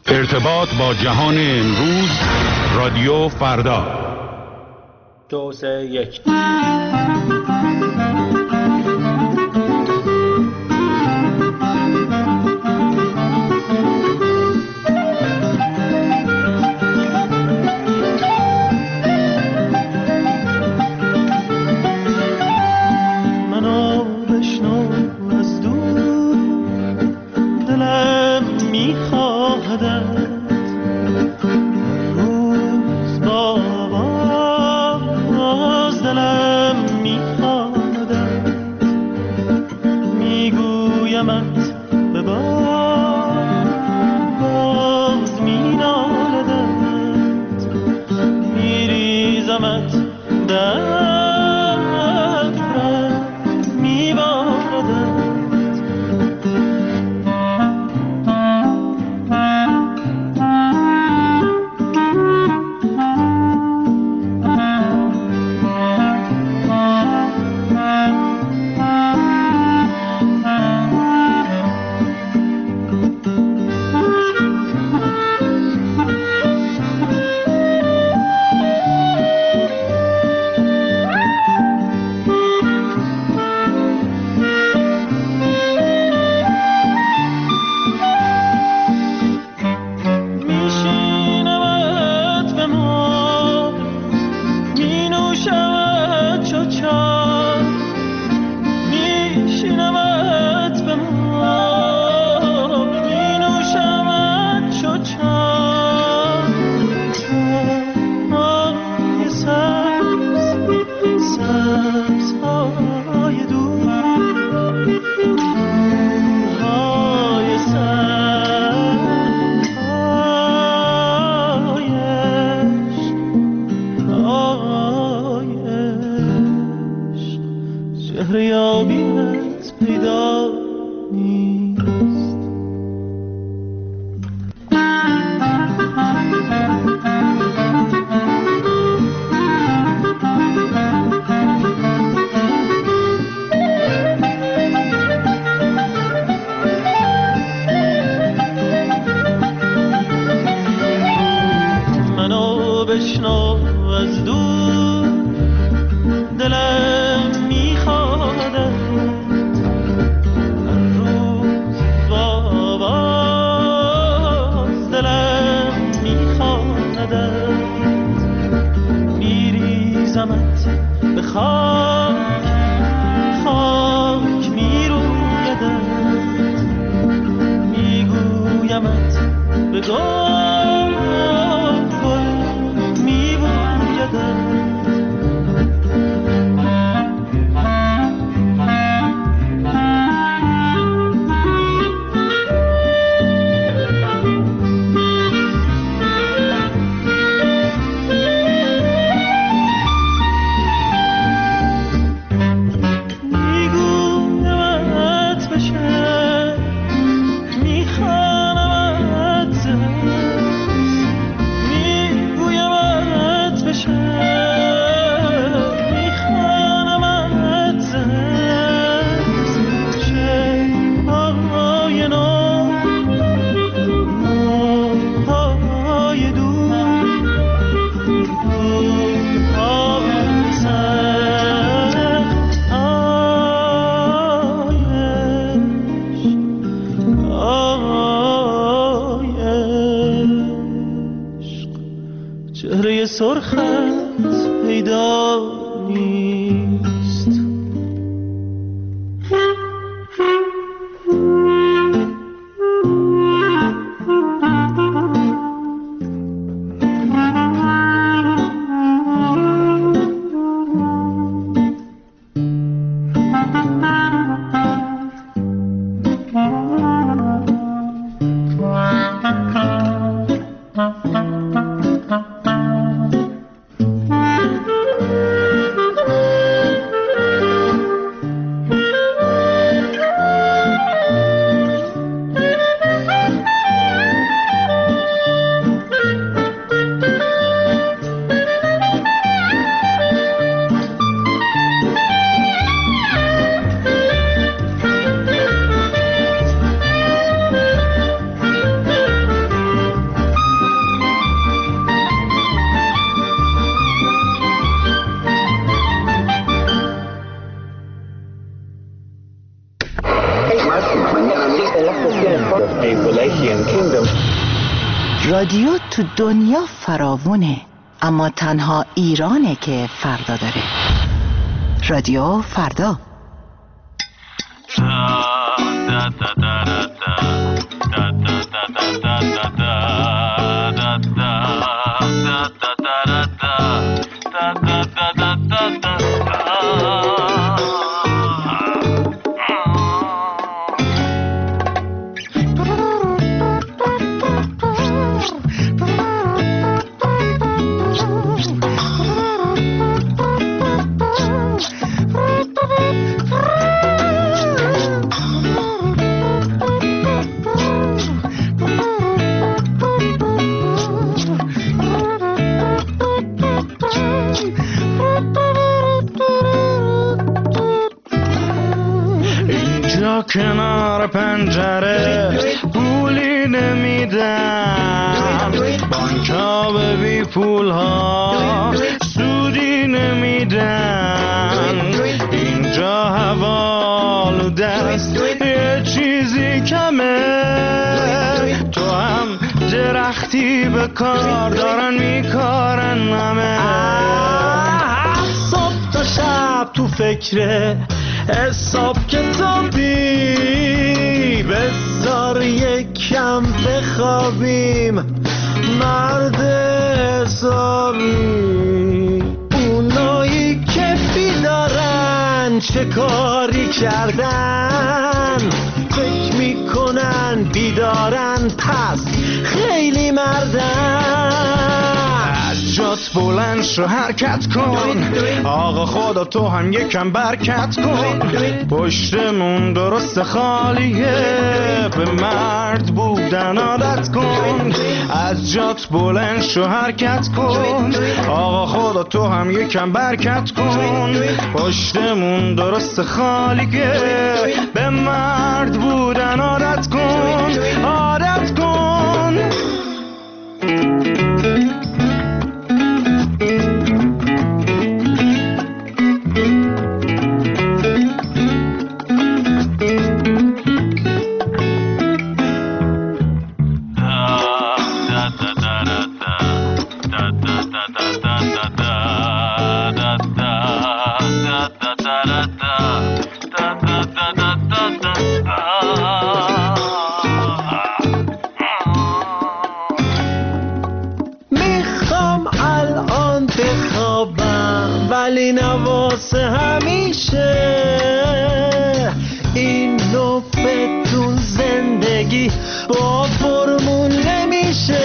ارتباط با جهان امروز، رادیو فردا. 2 3 1. Appalachian Kingdom. رادیو تو دنیا فراوونه، اما تنها ایرانه که فردا داره. رادیو فردا. کنار پنجره پولی نمیدن، بانک‌ها به بی پول‌ها سودی نمیدن. اینجا هوا آلوده است، یه چیزی کمه. تو هم درختی به کار دارن میکارن همه. صبح تا شب تو فکره حساب کتابی، بذار یکم بخوابیم مرد حسابی. اونایی که بیدارن چه کاری کردن، فکر میکنن بیدارن پس خیلی مردن. از جات بلند شو حرکت کن، آقا خدا تو هم یکم برکت کن. پشتمون درست خالیه، به مرد بودن عادت کن. از جات بلند شو حرکت کن، آقا خدا تو هم یکم برکت کن. پشتمون درست خالیه، به مرد بودن عادت کن، عادت کن. میخوام الان بخوابم ولی نواسه همیشه. این بدون زندگی با فرمون نمیشه.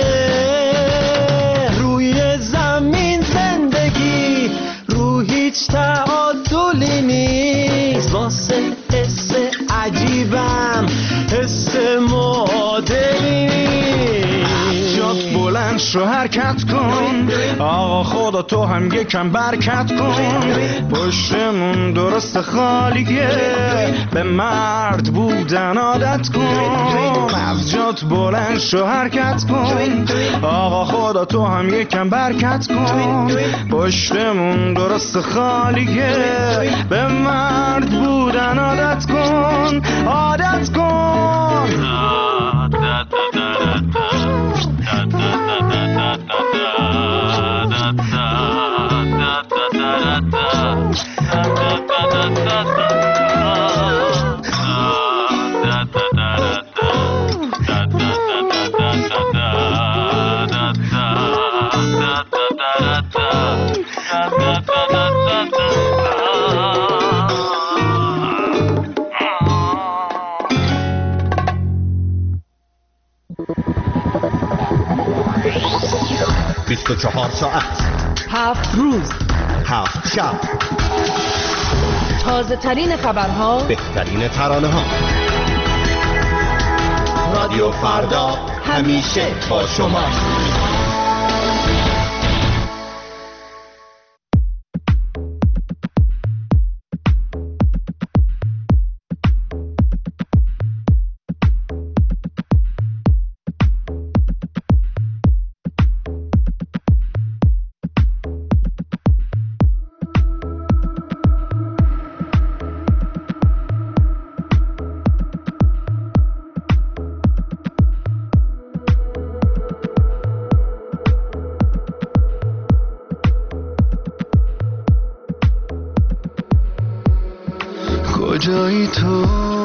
روی زمین زندگی رو هیچ تعادلی نیست. واسه حس عجیبم حس معادلی نیست. جات بلند شو حرکت کن، آقا خدا تو هم یکم برکت کن. پشتمون درست خالیه، به مرد بودن عادت کن. از جات بلند شو حرکت کن، آقا خدا تو هم یکم برکت کن. پشتمون درست خالیه، به مرد بودن عادت کن، عادت کن. بیست و 24 ساعت، 7 روز، 7 شب، تازه ترین خبرها، بهترین ترانه ها. رادیو فردا همیشه با شما. بی تو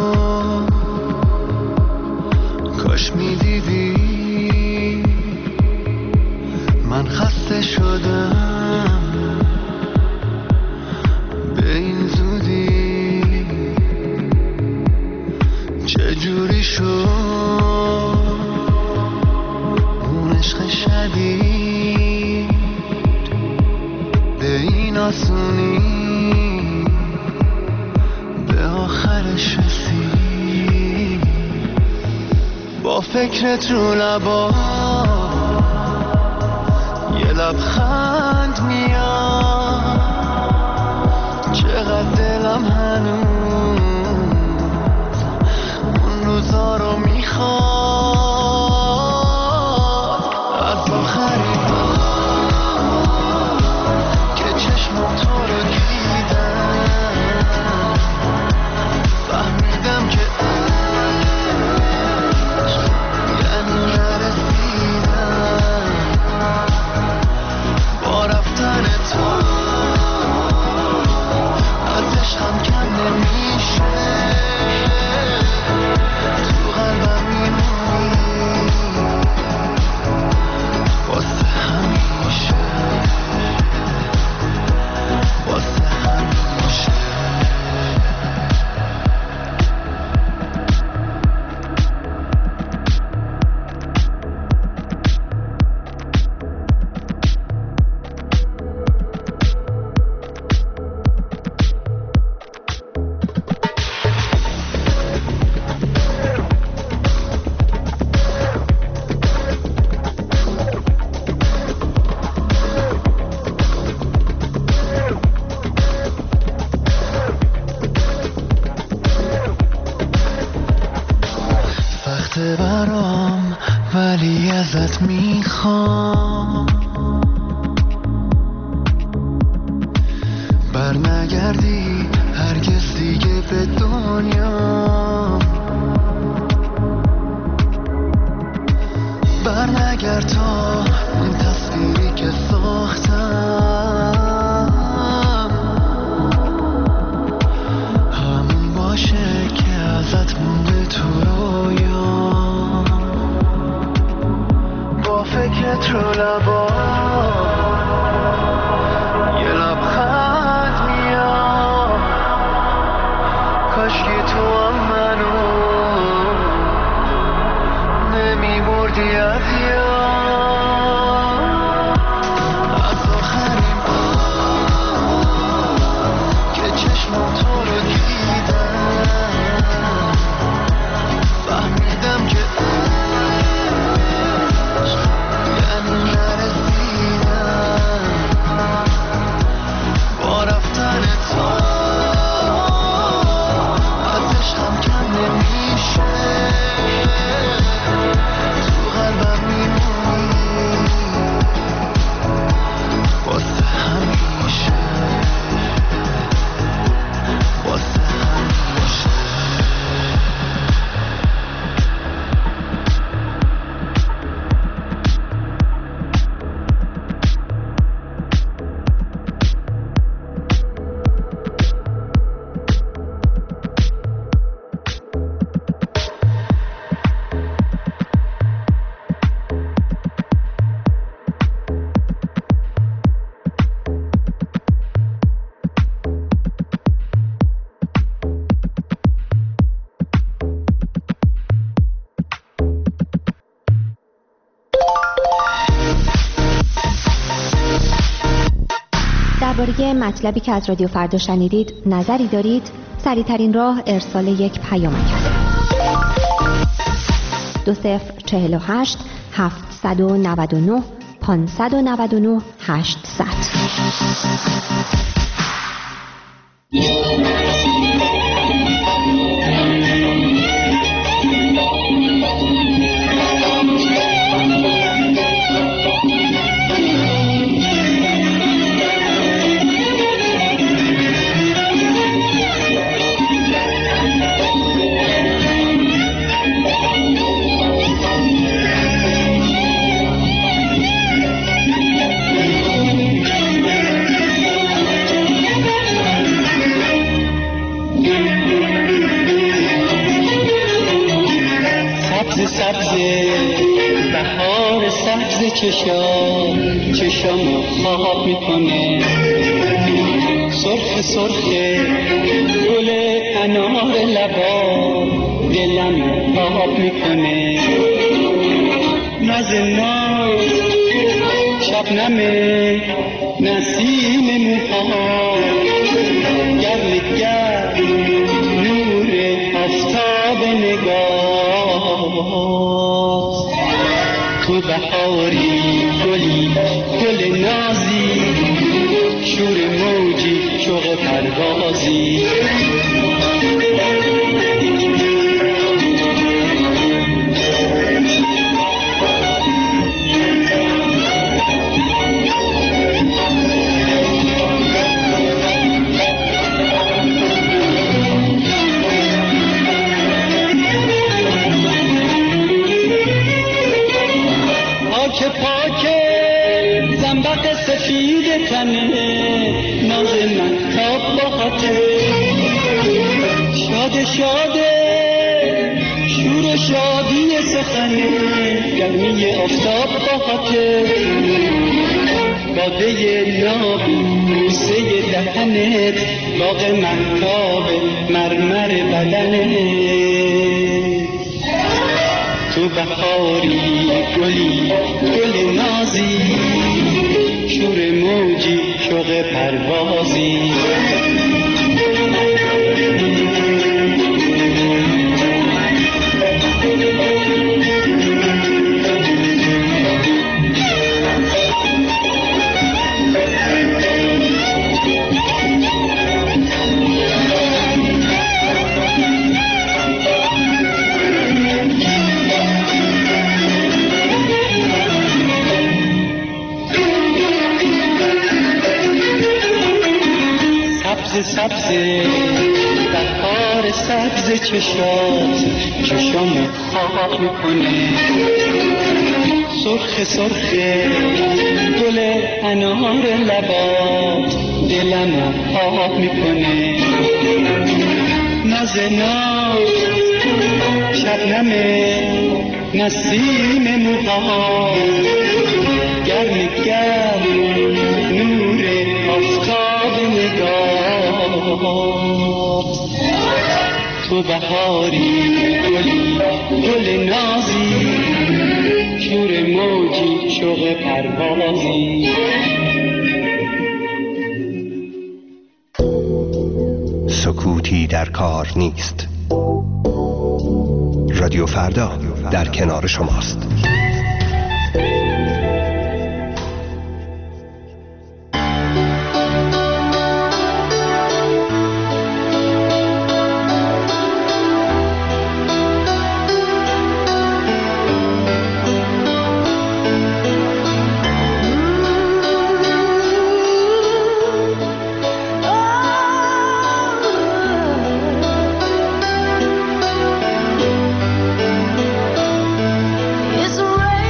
کاش میدیدی من خسته شدم به این زودی چجوری شد اون عشق شدید به این آسونی به آخرش رسید با فکرت رو لبا یه لبخند میاد چقدر دلم هنوز اون روزا رو میخواد از آخرین بار که چشمم تو رو دیدم فهمیدم که عشق یعنی نرسیدم با رفتن تو ازش هم کم نمیشه تو قلبم میمونی واسه همیشه واسه همیشه سخته برام ولی ازت میخوام بر نگردی هرگز دیگه به دنیا بر نگرد تا اون تصویری که ساختم همون باشه که ازت مونده تو رویا با فکرت رو لبا یه لبخند میاد کاشکی تو هم منو نمیبردی از یاد از آخرین بار که چشمم تو رو دیدم فهمیدم که عشق یعنی نرسیدم با رفتن تو ازش هم کم نمیشه تو قلبم میمونی واسه همیشه واسه همیشه درباره مطلبی که از رادیو فردا شنیدید نظری دارید؟ سریع‌ترین راه ارسال یک پیامک است. 2048 799 599 800. بهار سبز چشامو خواب میکنه، سرخ سرخ گل انار لبا دلم خواب میکنه، ناز ناز شبنم نسیم موها گرم گرم نور آفتاب نگاه، تو بهاری گلی گل نازی شور موجی شوق پروازی، سفید تنه ناز مهتاب باته، شاد شاده شور شادی سخنه گرمی آفتاب باته، باده نابی بوسه دهنت باغ مهتاب مرمر بدنت، تو بهاری گلی گل نازی شور موجی شوق پروازی، سبز بهار سبز چشام خواب میکنه، سرخ سرخ گل انار لبات دلم خواب میکنه، ناز ناز شبنم نسیم موها گرم گرم نور آفتاب نگاه، تو بهاری گل نازی شور موجی شوق پروازی، سکوتی در کار نیست. رادیو فردا در کنار شماست. It's a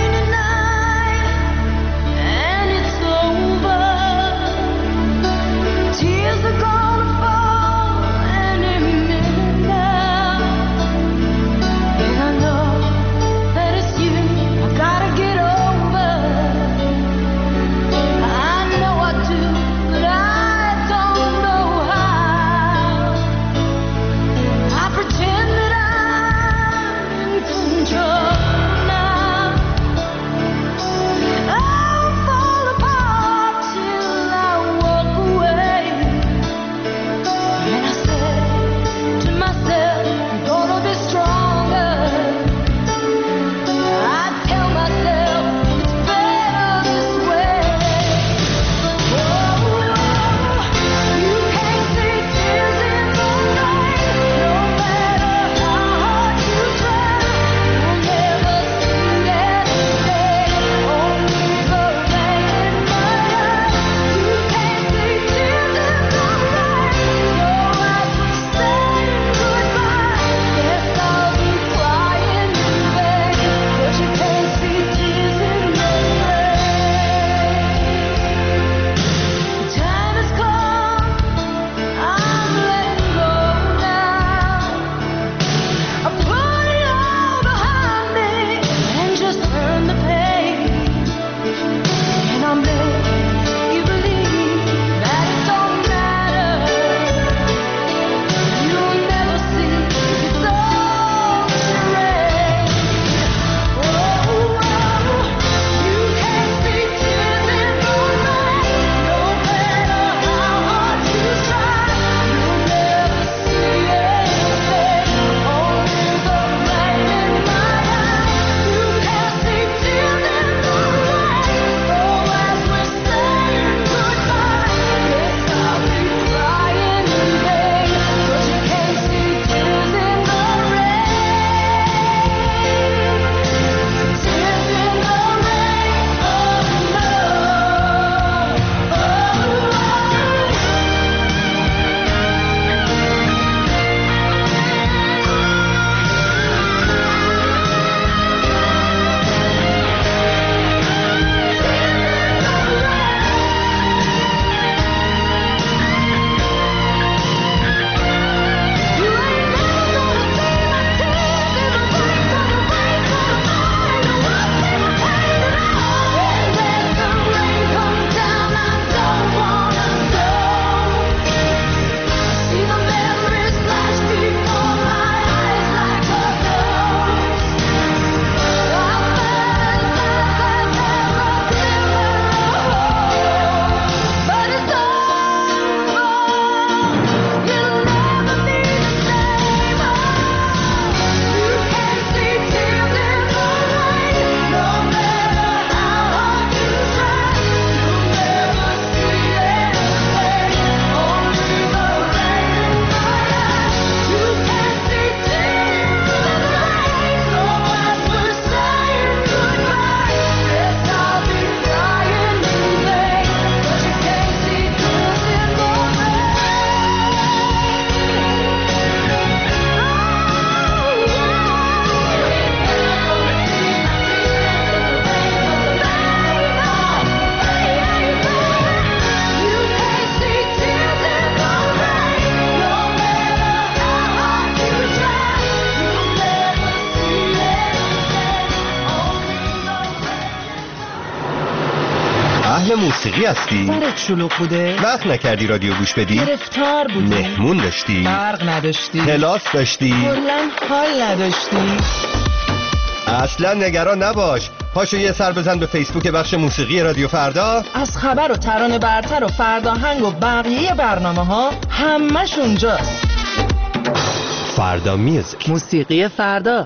اهل موسیقی هستی؟ سرت شلوغ بوده؟ وقت نکردی رادیو گوش بدی؟ گرفتار بودی؟ مهمون داشتی؟ برق نداشتی؟ کلاس داشتی؟ کلاً حال نداشتی؟ اصلا نگران نباش، پاشو یه سر بزن به فیسبوک بخش موسیقی رادیو فردا. از خبر و ترانه برتر و فرداهنگ و بقیه برنامه ها همش اونجاست. فردا میوزیک، موسیقی فردا.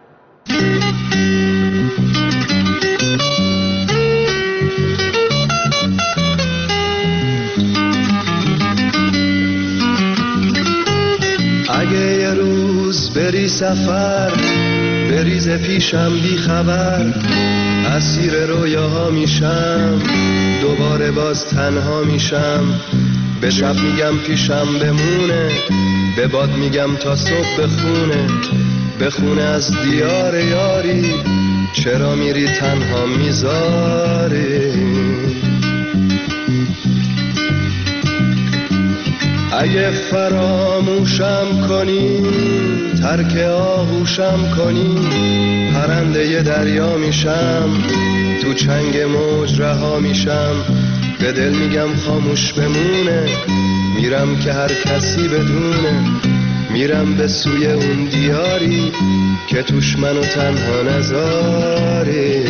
اگه یه روز بری سفر بریز پیشم بی خبر، اسیر رویاها میشم دوباره باز تنها میشم. به شب میگم پیشم بمونه، به باد میگم تا صبح بخونه از دیار یاری، چرا میری تنها میذاری. اگه فراموشم کنی ترک آغوشم کنی، پرنده ی دریا میشم تو چنگ موج رها میشم. به دل میگم خاموش بمونه، میرم که هر کسی بدونه، میرم به سوی اون دیاری که توش منو تنها نذاری.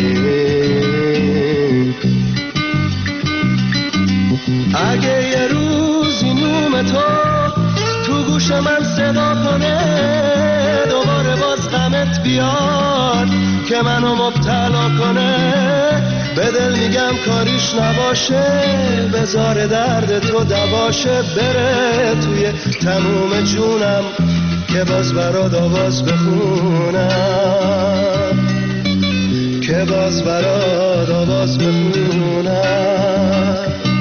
اگه یه روزی نوم تو گوش من صدا کنه، دوباره باز غمت بیاد که منو مبتلا کنه، به دل میگم کاریش نباشه، بذار درد تو دواشه، بره توی تموم جونم که باز برات آواز بخونم، که باز برات آواز بخونم.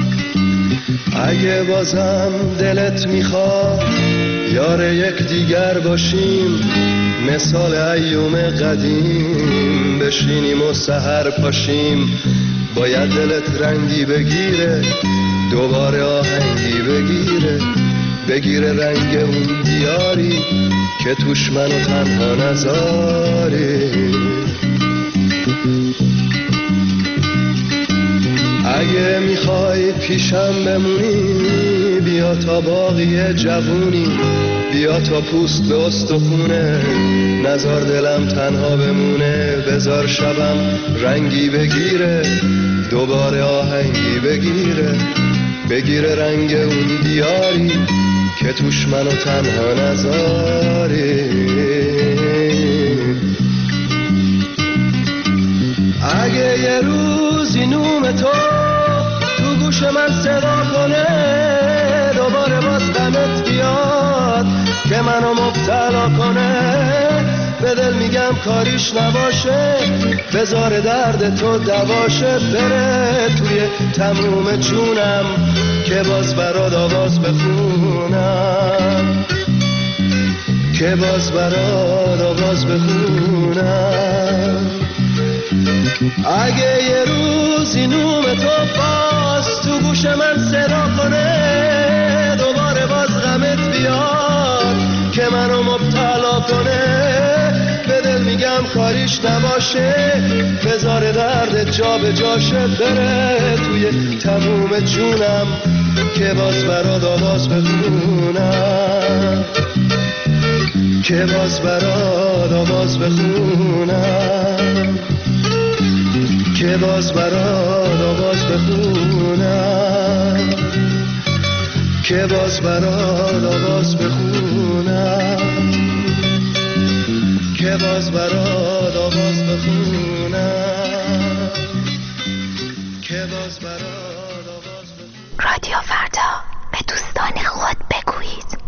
اگه بازم دلت میخواد یار یک دیگر باشیم، مثال ایوم قدیم بشینیم و سحر پاشیم، باید دلت رنگی بگیره دوباره آهنگی بگیره رنگ اون دیاری که توش منو تنها نذاری. اگه میخوای پیشم بمونی بیا تا باقی جوونی، بیا تا پوست به استخونه، نزار دلم تنها بمونه، بزار شبم رنگی بگیره دوباره آهنگی بگیره رنگ اون دیاری که توش منو تنها نذاری. اگه یه روزی نوم تو گوش من صدا کنه، دوباره باز غمت بیاد که منو مبتلا کنه، به دل میگم کاریش نباشه، بذار درد تو دواشه، بره توی تموم جونم که باز برات آواز بخونم، که باز برات آواز بخونم. اگه یه روزی نوم تو باز تو گوش من صدا کنه، دوباره باز غمت بیاد که منو مبتلا کنه، به دل میگم کاریش نباشه، بذار درد جا به جاشه، بره توی تموم جونم که باز برات آواز بخونم، که باز برات آواز بخونم، که باز برات آواز بخونم، که باز برات آواز بخونم، که باز برات آواز بخونم، که باز برات آواز بخونم. رادیو فردا، به دوستان خود بگویید.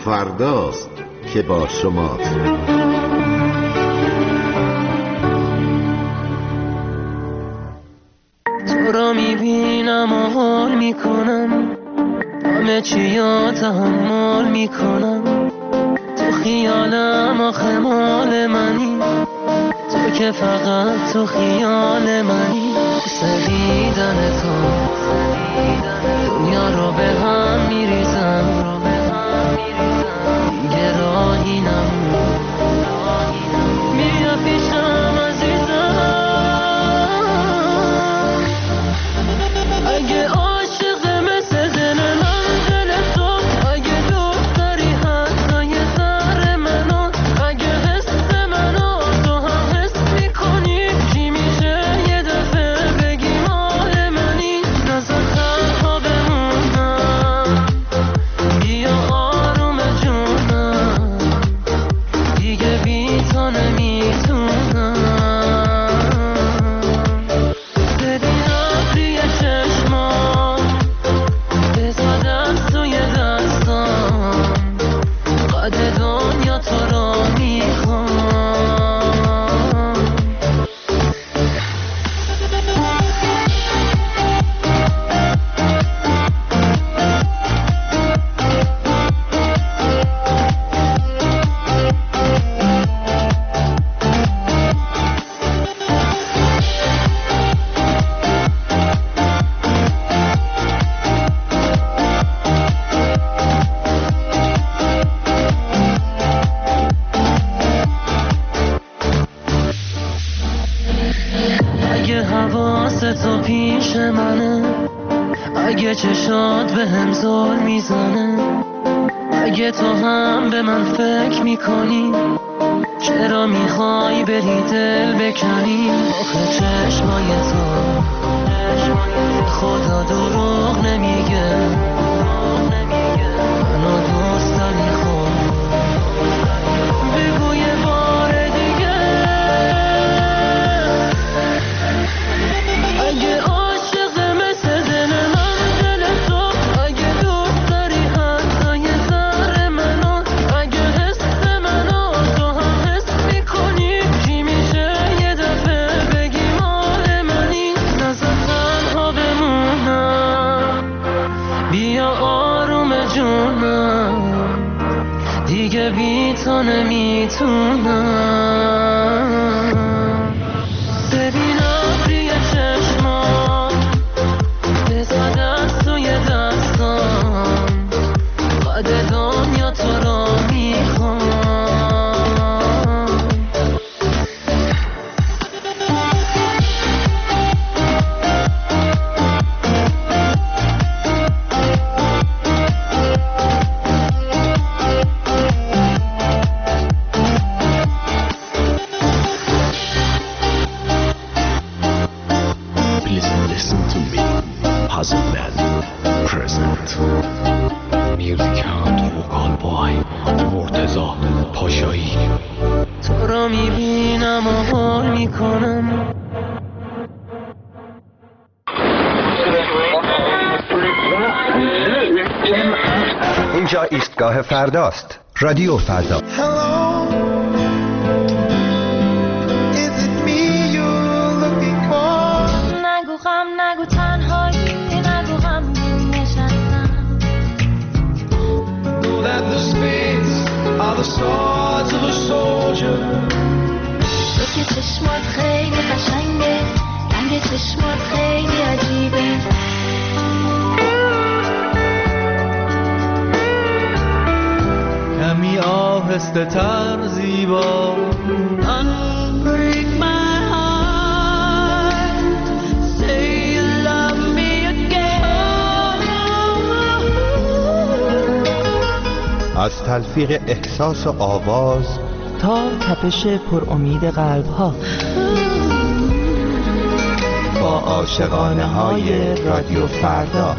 فرداست که با شماست. تو را میبینم و حال میکنم، همه چی را تحمل میکنم. تو خیالم آخه مال منی، تو که فقط تو خیال منی. سویدن تو دنیا رو به هم میریزم، دیگه راهی نمون. بیا پیشم عزیزم، اگه عاشق مثل دل من دل تو، اگه دوست داری حتی یه ذره منو، اگه حس منو تو هم حس میکنی، چی میشه یه دفعه بگی مال منی. نزار تنها بمونم، بیا آروم جونم، دیگه بی تو نمیتونم. ببینم توی چشمام، بزا دست توی دستام، قد دنیا تو رو میخوام. اگه حواست تو پیش منه، اگه چشات به هم زل میزنه، اگه تو هم به من فکر میکنی، چرا میخوای بری دل بکنی؟ آخه چشمای تو خدا دروغ نمیگه، منو دوست داری خود. بگو یه بار دیگه، اگه عاشق مثل دل من دل تو، اگه دوست داری حتی یه ذره منو، اگه حس منو تو هم حس میکنی، چی میشه یه دفعه بگی مال منی. نزار تنها بمونم، بیا آروم جونم، دیگه بی تو نمیتونم. ببینم روی چشمام، بزا دست توی دستام، قد دنیا تو رو میخوام. Please listen to me. Puzzle Man present. Music Hound Vocal Boy مرتضی پاشایی. تو را میبینم و حال میکنم. اینجا ایستگاه فرداست، رادیو فردا. نگو غم، نگو تنهایی، نگو غم نشستم. تو که چشمات خیلی قشنگه، رنگ چشمات خیلی عجیبه. کمی آهسته تر زیبا، از تلفیق احساس و آواز تا تپش پر امید قلب ها، با عاشقانه های رادیو فردا.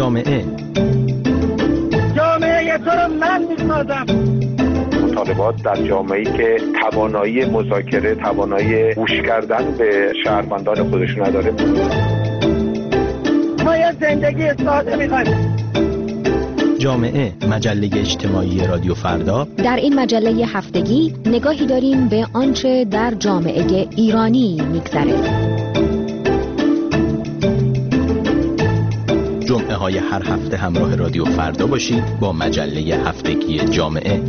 جامعه تو رو من میسازم. مطالبات در جامعه‌ای که توانایی مذاکره، توانایی گوش کردن به شهروندان خودش نداره. ما یه زندگی ساده می‌خوایم. جامعه، مجله اجتماعی رادیو فردا. در این مجله هفتگی نگاهی داریم به آنچه در جامعه ایرانی می‌گذره. جمعه های هر هفته همراه رادیو فردا باشید با مجله هفتگی جامعه.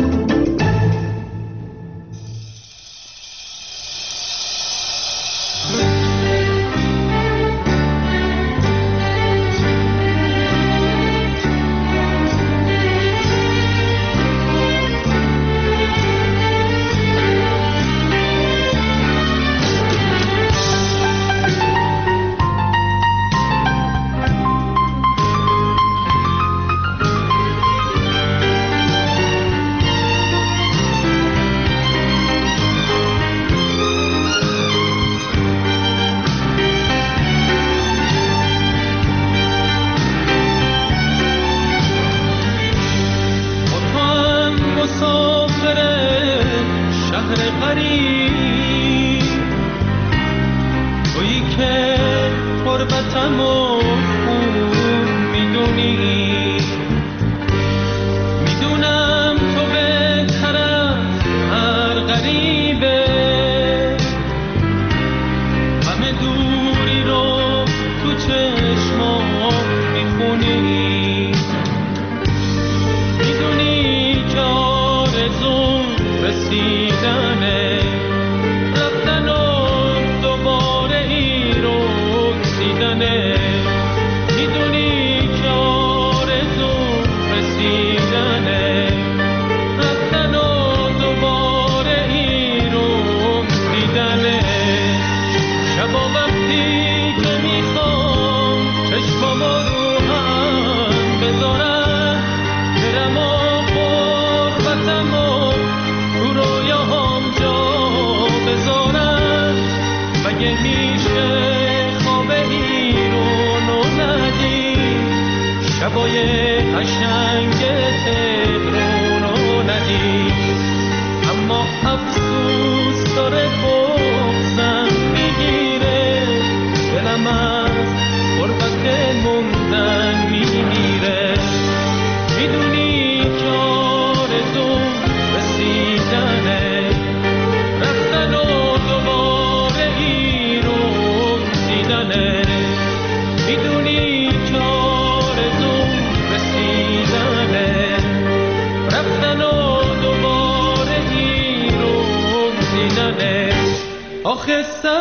آخه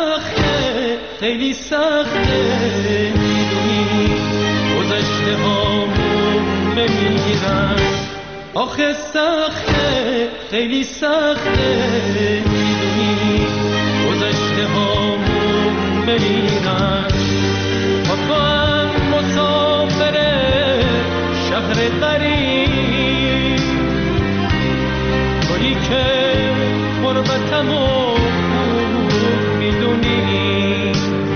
سخته، خیلی سخته، میدونی گذشته هامون بمیرن. آخه سخته، خیلی سخته، میدونی گذشته هامون بمیرن. تو هم مسافر شهر غریب، تویی که غربتمو میدونی،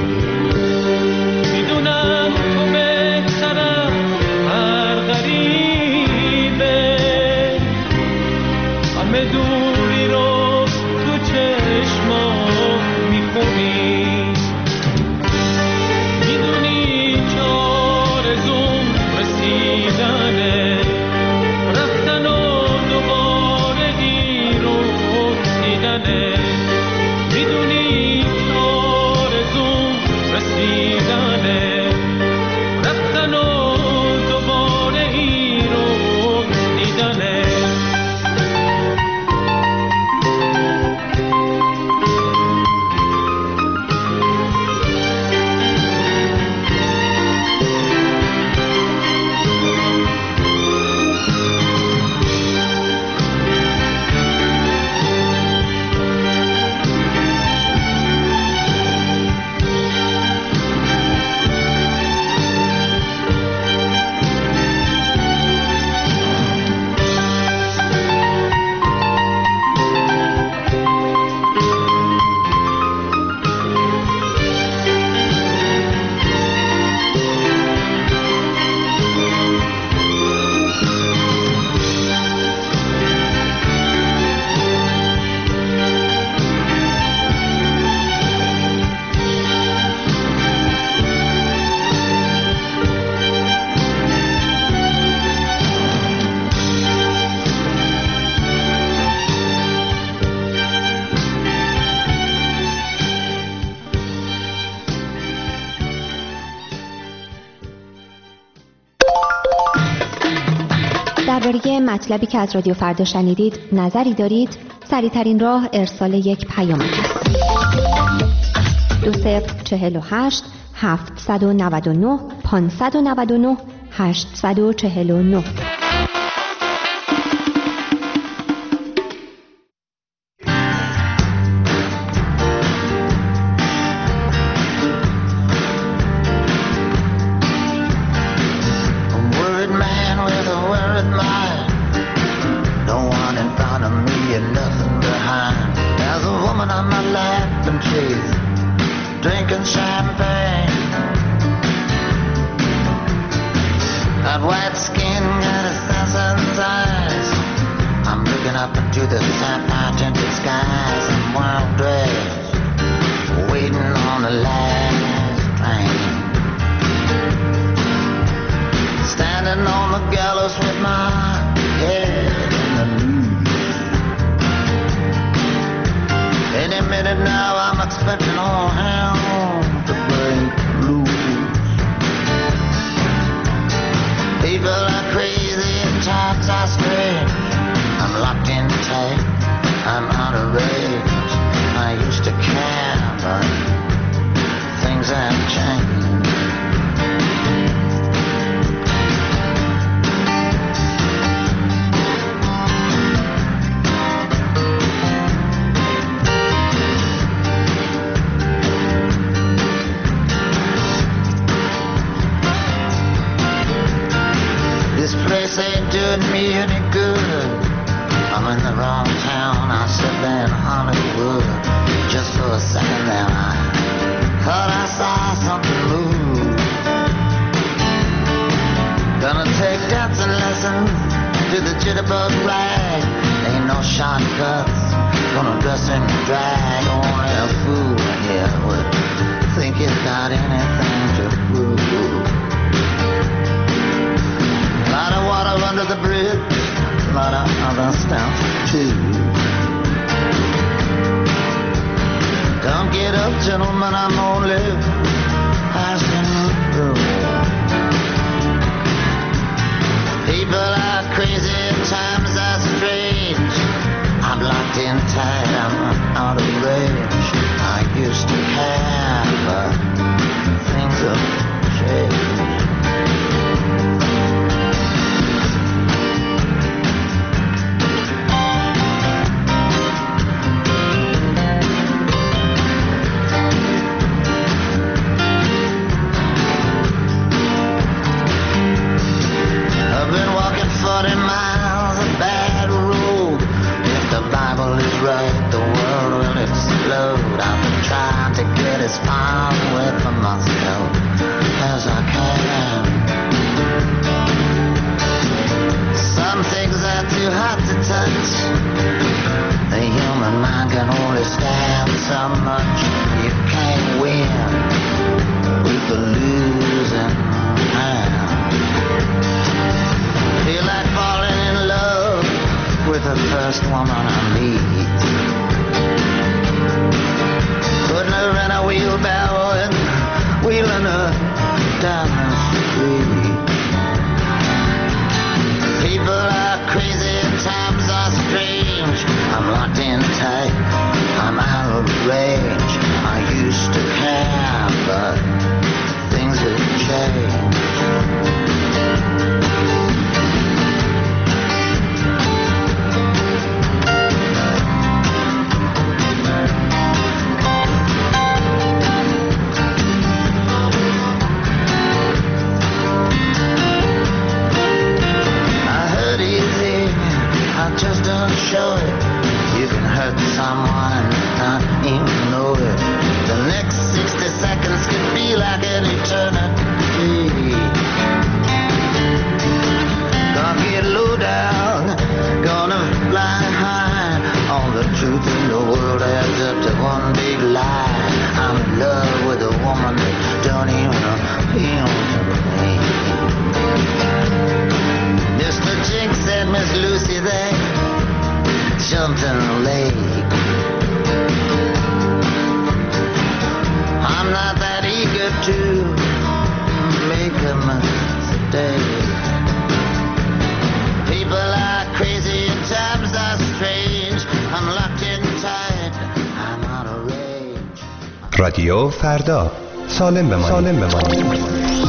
میدونم تو بهترم هر غریبه، همه دوری رو تو چشما میخونی. درباره مطلبی که از رادیو فردا شنیدید نظری دارید؟ سریع‌ترین راه ارسال یک پیامک است. 2048 799 599 849. Drinking champagne, that white skin got assassin's eyes. I'm looking up into the sapphire-tinted skies. I'm well dressed, waiting on the last train. Standing on the gallows with my head in the news. Any minute now I'm expecting all hell to break loose. People are crazy and times are strange. I'm locked in tight, I'm out of range. I used to care, but things have changed. This place ain't doing me any good. I'm in the wrong town, I sit there in Hollywood. Just for a second there I thought I saw something move. Gonna take dancing lessons to the jitterbug rag. Ain't no shortcuts, gonna dress in drag. Only a fool here would think he's got anything to prove. Lot of water under the bridge, lot of other stuff too. Don't get up, gentlemen, I'm only passing through. People are crazy and times are strange. I'm locked in tight, I'm out of range. I used to care, but things have changed. I've been walking 40 miles of bad road. If the Bible is right, the world will explode. I've been trying to get as far away from myself as I can. Some things are too hot to touch. The human mind can only stand so much. You can't win with the losing hand. Feel like falling in love with the first woman I meet. Putting her in a wheelbarrow and wheeling her down the street. People are crazy and times are strange. I'm locked in tight, I'm out of range. I used to care, but things have changed. Just don't show it. You can hurt someone and not even know it. The next 60 seconds can be like an eternity. Gonna get low down, gonna fly high. All the truth in the world adds up to one big lie. I'm in love with a woman that don't even appeal to me. Mr. Jinx and Miss Lucy, they jumped in the lake. I'm not that eager to make a mistake. People رادیو فردا، سالم بمانید.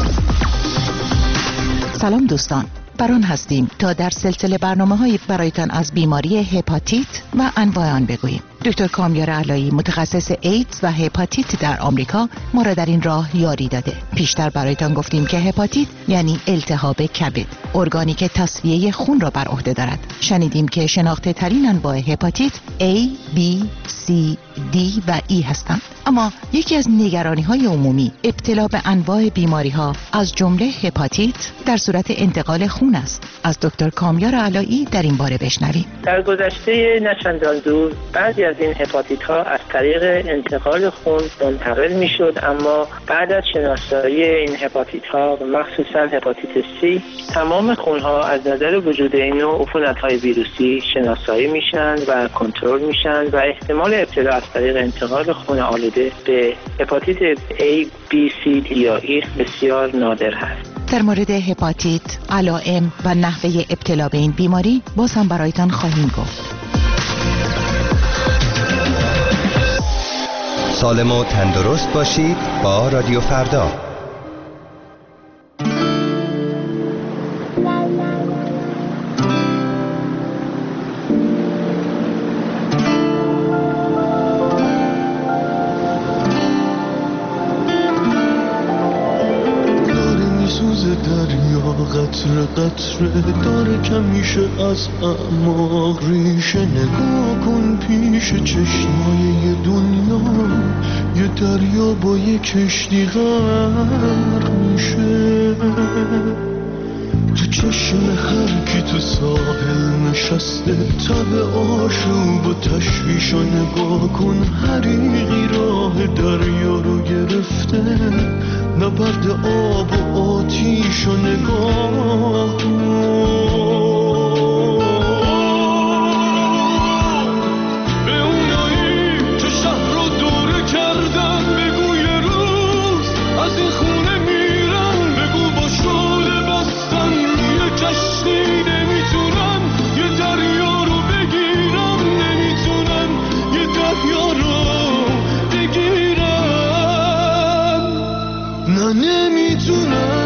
سلام دوستان، بران هستیم تا در سلسله برنامه‌های برایتان از بیماری هپاتیت و انواع آن بگوییم. دکتر کامیار علایی، متخصص ایدز و هپاتیت در آمریکا، ما را در این راه یاری داده. پیشتر برایتان گفتیم که هپاتیت یعنی التهاب کبد، ارگانی که تصفیه خون را بر عهده دارد. شنیدیم که شناخته ترین انواع هپاتیت A, B, C, D و E هستند. اما یکی از نگرانی‌های عمومی ابتلا به انواع بیماری‌ها از جمله هپاتیت در صورت انتقال خون است. از دکتر کامیار علایی در این باره بشنویم. در گذشته نچندان دور بعضی از این هپاتیت ها از طریق انتقال خون منتقل می شد، اما بعد از شناسایی این هپاتیت ها و مخصوصا هپاتیت C، تمام خون ها از نظر وجود این نوع عفونت های ویروسی شناسایی میشن و کنترل میشن و احتمال ابتلا از طریق انتقال خون آلوده به هپاتیت A, B, C, D یا E بسیار نادر هست. در مورد هپاتیت، علائم و نحوه ابتلا به این بیماری باز هم برایتان خواهیم گفت. سالم و تندرست باشید با رادیو فردا. قطره قطره داره کمیشه از اعماق ریشه. نگاه کن پیش چشمای یه دنیا، یه دریا با یه کشتی غرق میشه. تو چشم هر کی تو ساحل نشسته، تب آشوب و تشویش رو نگاه کن. حریقی راه دریا رو گرفته، نبرد آب و آتیش رو نگاه کن. به اونایی که شهر رو دوره کردن بگو یه روز از این خونه میرن. بگو با شعله بستن روی کشتی نمیتونن یه دریا رو بگیرن. نمیتونن یه دریا رو بگیرن. نه نمیتونن.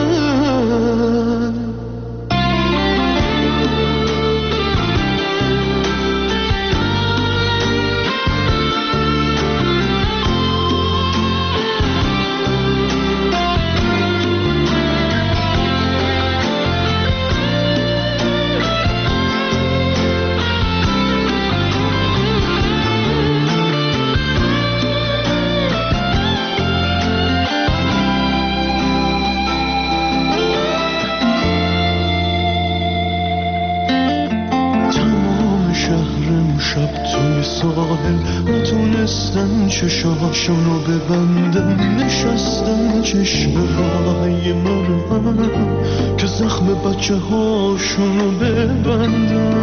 نتونستن چشاشونو ببندن، نشستن چشم رای مرمن که زخم بچه هاشونو ببندن.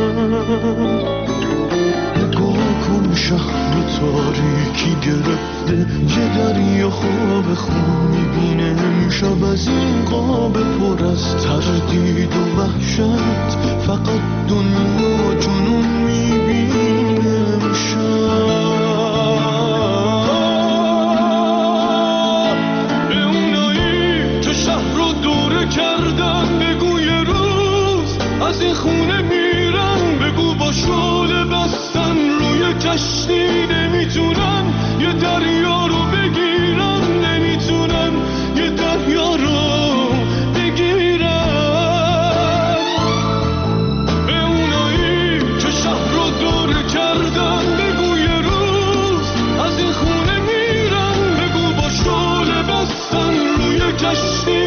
نگاه کن شهر تاریکی گرفته، یه دریا خواب خون میبینه. امشب از این قاب پر از تردید و وحشت، فقط دنیا جنون میبینه. به اونایی که شهر رو دوره کردن بگو یه روز از این خونه میرن. بگو با شعله بستن روی کشتی نمیتونن یه دریا رو بگیرن. نمیتونن یه دریا رو بگیرن. به اونایی که شهر رو دوره کردن بگو یه روز از این خونه میرن. بگو با شعله بستن روی کشتی